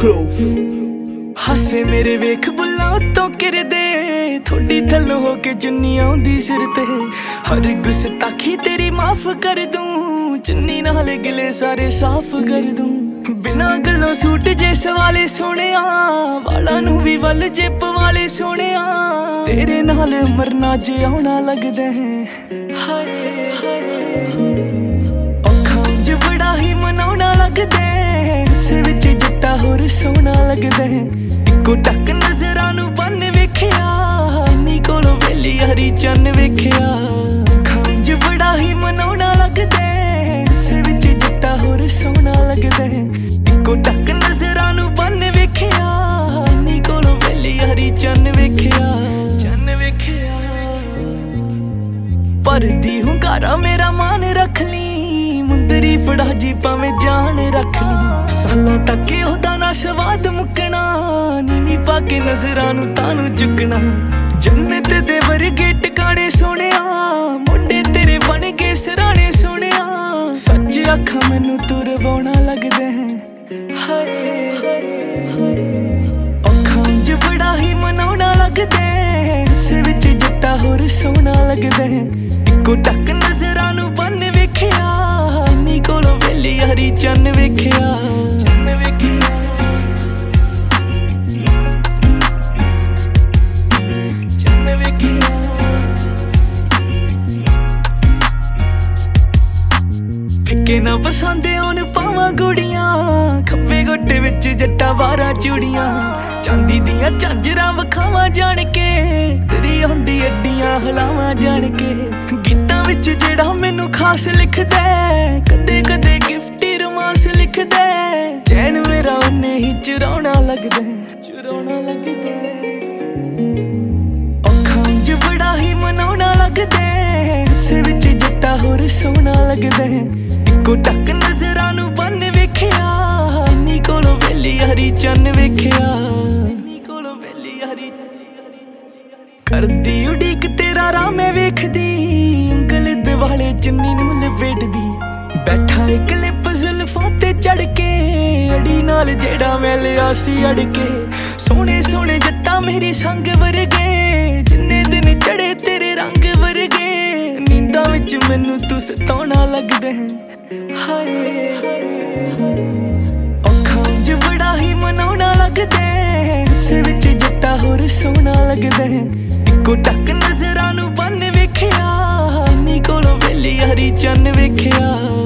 proof ਹਾਸੇ ਮੇਰੇ ਵੇਖ ਬੁੱਲਾਂ ਉੱਤੋਂ ਕਿਰਦੇ ਥੋੜੀ ਥੱਲੋਂ ਹੋ ਕੇ ਚੁੰਨੀ ਆਉਂਦੀ ਸਿਰ ਤੇ ਹਰ ਗੁਸਤਾਖੀ ਤੇਰੀ ਮਾਫ ਕਰ ਦੂੰ ਚੁੰਨੀ ਨਾਲ ਗਿਲੇ ਸਾਰੇ ਸਾਫ਼ ਕਰ ਦੂੰ ਬਿਨਾਂ ਗੱਲੋਂ ਸੂਟ ਜੇ ਸਵਾਲੇ ਸੋਹਣਿਆ ਵਾਲਾਂ ਨੂੰ ਵੀ ਵੱਲ ਜਿੱਪ ਵਾਲੇ ਸੋਹਣਿਆ ਤੇਰੇ ਨਾਲ ਮਰਨਾ ਜਿਉਣਾ ਲੱਗਦਾ ਹੈ ਹਾਏ ਅੱਖਾਂ 'ਚ ਬੜਾ ਹੀ ਮਨਾਉਣਾ ਲੱਗਦਾ ਉਸੇ ਵਿੱਚ ਜੱਟਾ ਹੋਰ ਸੋਹਣਾ ਲੱਗਦਾ ਇੱਕੋ ਟੱਕ ਨਜ਼ਰਾਂ ਨੂੰ ਬੰਨ ਵੇਖਿਆ ਨੀ ਕੋਲੋਂ ਵੇਲੀ ਹਰੀ ਚੰਨ ਵੇਖਿਆ ਅੱਖਾਂ 'ਚ ਬੜਾ ਹੀ ਮਨਾਉਣਾ ਲੱਗਦਾ ਉਸੇ ਵਿੱਚ ਜੱਟਾ ਹੋਰ ਸੋਹਣਾ ਲੱਗਦਾ ਇੱਕੋ ਟੱਕ ਨਜ਼ਰਾਂ ਨੂੰ ਬੰਨ ਵੇਖਿਆ ਨੀ ਕੋਲੋਂ ਵੇਲੀ ਹਰੀ ਚੰਨ ਵੇਖਿਆ ਪਰਦੀ ਹੁੰਗਾਰਾ ਮੇਰਾ ਮਾਨ ਰੱਖ ਲਈ ਮੁੰਦਰੀ ਫੜਾ ਜੀ ਭਾਵੇਂ ਜਾਨ ਰੱਖ ਲਈ ਸਾਲਾਂ ਤੱਕ ਉਹਦਾ ਨਾ ਸਵਾਦ ਮੁੱਕਣਾ ਨੀਵੀਂ ਪਾ ਕੇ ਨਜ਼ਰਾਂ ਨੂੰ ਤਾਨੂੰ ਚੁੱਕਣਾ ਜੰਨਤ ਦੇ ਵਰਗੇ ਟਿਕਾਣੇ ਸੋਹਣਿਆ ਮੋਢੇ ਤੇਰੇ ਬਣ ਕੇ ਸਰਾਣੇ ਸੋਹਣਿਆ ਸੱਚ ਅੱਖਾਂ ਮੈਨੂੰ ਤੁਰਵਾਉਣਾ ਲੱਗਦਾ ਹੈ ਹਾਏ ਅੱਖਾਂ 'ਚ ਬੜਾ ਹੀ ਮਨਾਉਣਾ ਲੱਗਦਾ ਉਸੇ ਵਿੱਚ ਜੱਟਾ ਹੋਰ ਸੋਹਣਾ ਲੱਗਦਾ ਇੱਕੋ ਟੱਕ ਨਜ਼ਰਾਂ ਨੂੰ ਬੰਨ ਵੇਖਿਆ ਨੀ ਕੋਲੋਂ ਵੇਲੀ ਹਰੀ ਚੰਨ ਵੇਖਿਆ ਫਿੱਕੇ ਨਾ ਪਸੰਦ ਆਉਣ ਪਾਵਾਂ ਗੁੜੀਆਂ ਖੱਬੇ ਗੋਟੇ ਵਿੱਚ ਜੱਟਾ 12 ਚੂੜੀਆਂ ਚਾਂਦੀ ਦੀਆਂ ਝਾਂਜਰਾਂ ਵਿਖਾਵਾਂ ਜਾਣ ਕੇ ਤੇਰੀ ਆਉਂਦੀ ਅੱਡੀਆਂ ਹਲਾਵਾਂ ਜਾਣ ਕੇ ਗੀਤਾਂ ਵਿੱਚ ਜਿਹੜਾ ਮੈਨੂੰ ਖਾਸ ਲਿਖਦਾ ਕਦੇ ਕਦੇ ਗਿਫਟੀ ਰੋਮਾਂਸ ਲਿਖਦਾ ਚੈਨ ਮੇਰਾ ਉਹਨੇ ਹੀ ਚੁਰਾਉਣਾ ਲੱਗਦਾ ਅੱਖਾਂ 'ਚ ਬੜਾ ਹੀ ਮਨਾਉਣਾ ਲੱਗਦਾ ਉਸੇ ਵਿੱਚ ਜੱਟਾ ਹੋਰ ਸੋਹਣਾ ਲੱਗਦਾ ਇੱਕੋ ਟੱਕ ਨਜ਼ਰਾਂ ਨੂੰ ਬੰਨ ਵੇਖਿਆ ਨੀ ਕੋਲੋਂ ਵੇਲੀ ਹਰੀ ਚੰਨ ਵੇਖਿਆ ਕਰਦੀ ਉਡੀਕ ਤੇਰਾ ਰਾਹ ਮੈਂ ਵੇਖਦੀ ਉਂਗਲ ਦਿਵਾਲੇ ਚੁੰਨੀ ਨੂੰ ਲਪੇਟਦੀ ਬੈਠਾ ਇੱਕ ਲਿਪ ਜ਼ੁਲਫਾਂ ਤੇ ਚੜ ਕੇ ਅੜੀ ਨਾਲ ਜਿਹੜਾ ਮੈਂ ਲਿਆ ਸੀ ਅੜ ਕੇ ਸੋਹਣੇ ਸੋਹਣੇ ਜੱਟਾ ਮੇਰੀ ਸੰਗ ਵਰਗੇ ਜਿੰਨੇ ਦਿਨ ਚੜੇ ਤੇਰੇ ਰੰਗ ਵਰਗੇ ਨੀਂਦਾਂ ਵਿੱਚ ਮੈਨੂੰ ਤੂੰ ਸਤਾਉਣਾ ਲੱਗਦਾ ਹਾਏ ਅੱਖਾਂ 'ਚ ਬੜਾ ਹੀ ਮਨਾਉਣਾ ਲੱਗਦਾ ਉਸੇ ਵਿੱਚ ਜੱਟਾ ਹੋਰ ਸੋਹਣਾ ਲੱਗਦਾ ਇੱਕੋ ਟੱਕ ਨਜ਼ਰਾਂ ਨੂੰ ਬੰਨ ਵੇਖਿਆ ਨੀ ਕੋਲੋਂ ਵੇਲੀ ਹਰੀ ਚੰਨ ਵੇਖਿਆ